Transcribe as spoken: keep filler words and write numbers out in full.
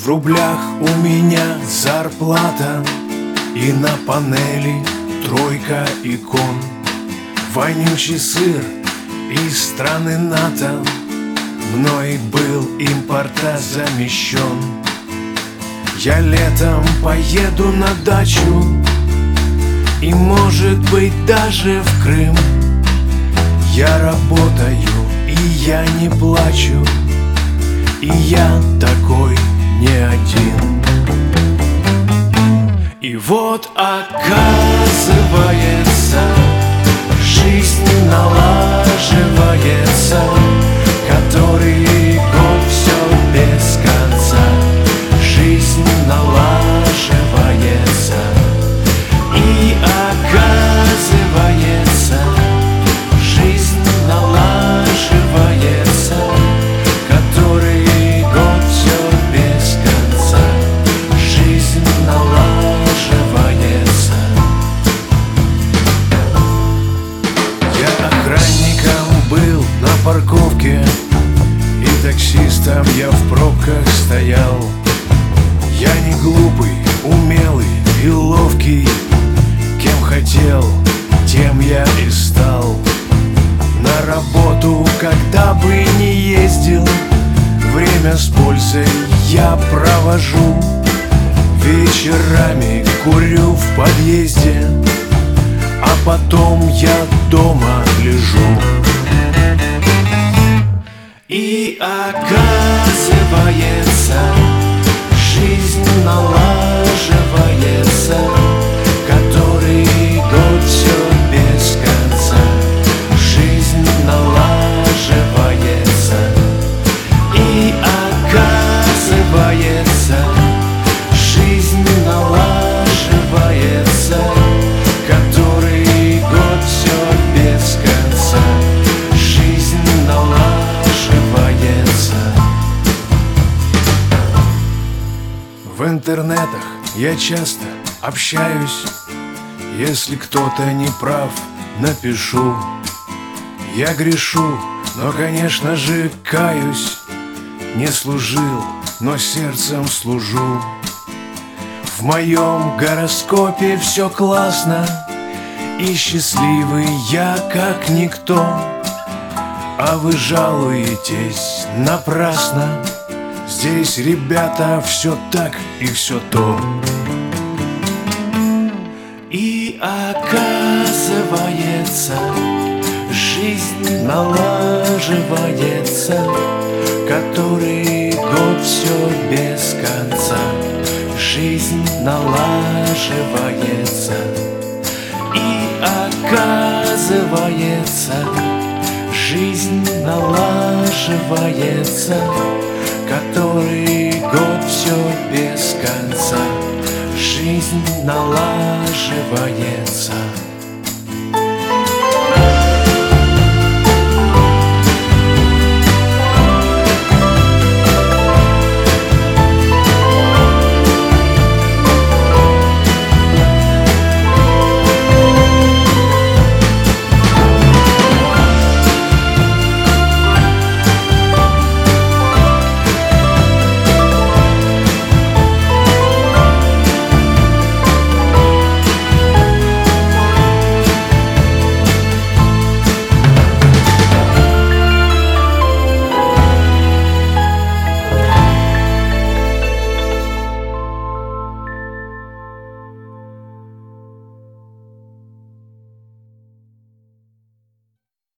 В рублях у меня зарплата, и на панели тройка икон. Вонючий сыр из страны НАТО мной был импортозамещен. Я летом поеду на дачу и, может быть, даже в Крым. Я работаю, и я не плачу, и я такой не один. И вот оказывается, жизнь налаживается, который год все без конца. Жизнь налаживается, и оказывается, жизнь налаживается, который год все без конца. Жизнь налаживается. Я охранником был на парковке, и таксистом я в пробках стоял. Я не глупый, умелый и ловкий, кем хотел, тем я и стал. На работу, когда бы не ездил, время с пользой я провожу. Вечерами курю в подъезде, а потом я дома лежу. И оказывается, жизнь налаживается, который год все без конца. Жизнь налаживается, и оказывается, жизнь налаживается, который год все без конца. Жизнь налаживается. В интернетах я часто общаюсь. Если кто-то не прав, напишу. Я грешу, но, конечно же, каюсь. Не служил, но сердцем служу. В моем гороскопе все классно, и счастливый я как никто. А вы жалуетесь напрасно. Здесь, ребята, все так и все то. И оказывается, жизнь налаживается, который год все без конца. Жизнь налаживается, и оказывается, жизнь налаживается, который год все без конца. Жизнь налаживается.